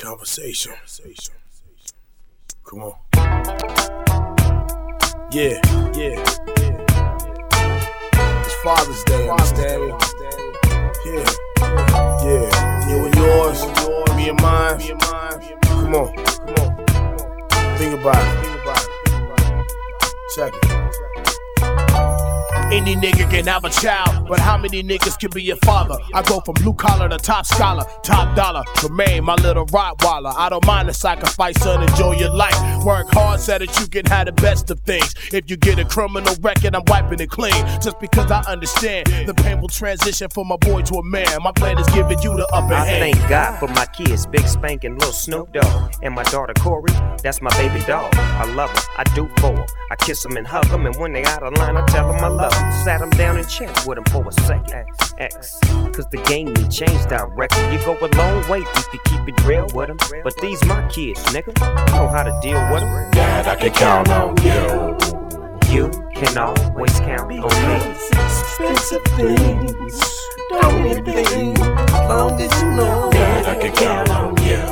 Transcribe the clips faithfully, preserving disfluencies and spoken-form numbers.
conversation. Come on. Yeah, yeah, yeah. It's Father's Day, understand me? Yeah, yeah. You and yours, me and mine. Come on, come on. Think about it. Think about it. Check it. Any nigga can have a child, but how many niggas can be your father? I go from blue collar to top scholar, top dollar, remain my little Rottweiler. I don't mind the sacrifice, son, enjoy your life. Work hard so that you can have the best of things. If you get a criminal record, I'm wiping it clean. Just because I understand the painful transition from a boy to a man. My plan is giving you the upper I hand. I thank God for my kids, Big Spankin' Lil Snoop Dogg. And my daughter Corey, that's my baby dog. I love her, I do for her. I kiss them and hug them, and when they out of line, I tell them I love them. Sat them down and chat with them for a second. X, X, cause the game need change directly. You go a long way if you keep it real with them. But these my kids, nigga, know how to deal with them. Dad, I can count on you. You can always count on me. Expensive things, don't need things, as long as you know. Dad, I can count on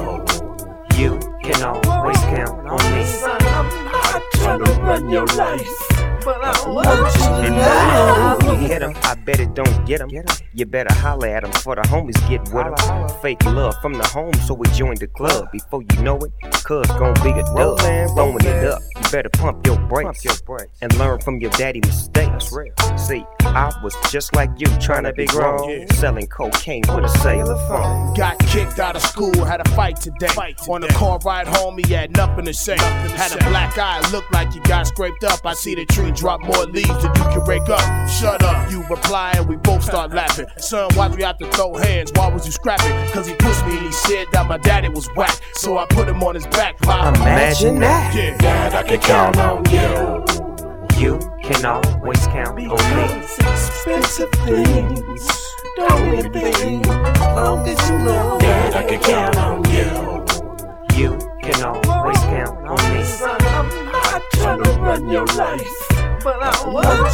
you. You can always count on me. Son, I'm not trying to run your life, but I want you to know. You hit him, I bet it don't get him. You better holler at him for the homies get with him. Fake love from the home, so we joined the club. Before you know it, cuz gon' be a dub. Throwing it up, you better pump your brakes and learn from your daddy mistakes. See, I was just like you, trying to be grown, selling cocaine with a cellular phone. Got kicked out of school, had a fight today. On the car ride home, he had nothing to say. Had a black eye, looked like you got scraped up. I see the tree drop more leaves than you can rake up. Shut up, you reply, and we both start laughing. Son, why'd we have to throw hands? Why was you scrapping? Cause he pushed me and he said that my daddy was whack. So I put him on his back. Pop. Imagine that. Yeah. Dad, I can count on you. You can always count on me. Expensive things, don't need things, as long as you know. Dad, I can count on you. You can always count on me. Son, I'm not trying to run your life, but I want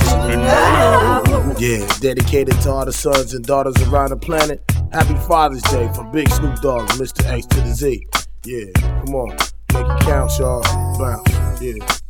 you to know. Yeah, dedicated to all the sons and daughters around the planet. Happy Father's Day from Big Snoop Dogg, Mister X to the Z. Yeah, come on, make it count, y'all. Bounce, yeah.